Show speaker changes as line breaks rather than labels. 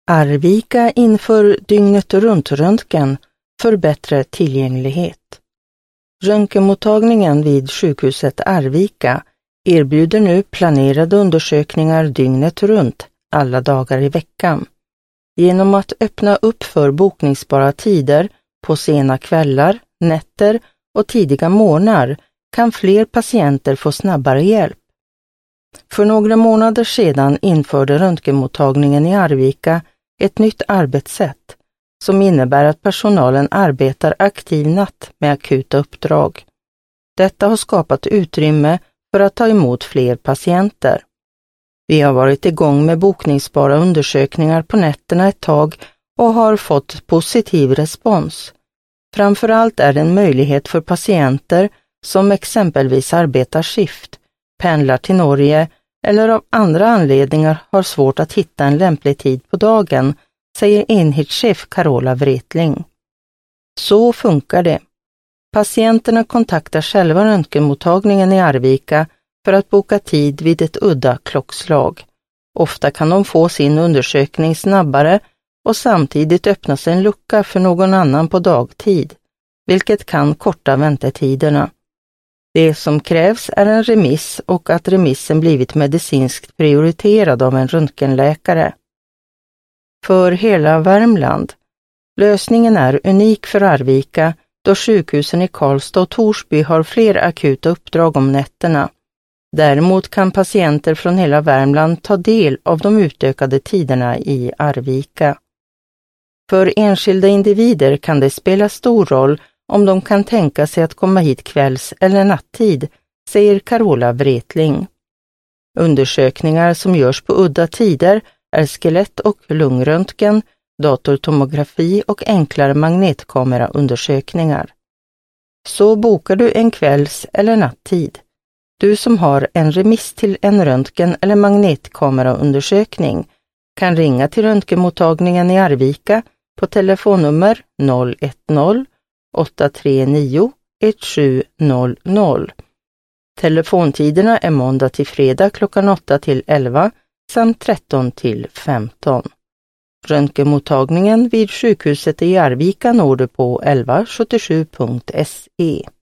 Arvika inför dygnet runt-röntgen för bättre tillgänglighet. Röntgenmottagningen vid sjukhuset Arvika erbjuder nu planerade undersökningar dygnet runt, alla dagar i veckan. Genom att öppna upp för bokningsbara tider på sena kvällar, nätter och tidiga morgnar kan fler patienter få snabbare hjälp. För några månader sedan införde röntgenmottagningen i Arvika ett nytt arbetssätt som innebär att personalen arbetar aktiv natt med akuta uppdrag. Detta har skapat utrymme för att ta emot fler patienter. Vi har varit igång med bokningsbara undersökningar på nätterna ett tag och har fått positiv respons. Framförallt är det en möjlighet för patienter som exempelvis arbetar skift, pendlar till Norge eller av andra anledningar har svårt att hitta en lämplig tid på dagen, säger enhetschef Carola Wretling. Så funkar det. Patienterna kontaktar själva röntgenmottagningen i Arvika för att boka tid vid ett udda klockslag. Ofta kan de få sin undersökning snabbare och samtidigt öppnas en lucka för någon annan på dagtid, vilket kan korta väntetiderna. Det som krävs är en remiss och att remissen blivit medicinskt prioriterad av en röntgenläkare. För hela Värmland. Lösningen är unik för Arvika då sjukhusen i Karlstad och Torsby har fler akuta uppdrag om nätterna. Däremot kan patienter från hela Värmland ta del av de utökade tiderna i Arvika. För enskilda individer kan det spela stor roll om de kan tänka sig att komma hit kvälls- eller nattid, säger Carola Wretling. Undersökningar som görs på udda tider är skelett- och lungröntgen, datortomografi och enklare magnetkameraundersökningar. Så bokar du en kvälls- eller nattid. Du som har en remiss till en röntgen- eller magnetkameraundersökning kan ringa till röntgenmottagningen i Arvika på telefonnummer 010-839-1700. Telefontiderna är måndag till fredag klockan 8 till 11 samt 13 till 15. Röntgenmottagningen vid sjukhuset i Arvika når du på 1177.se.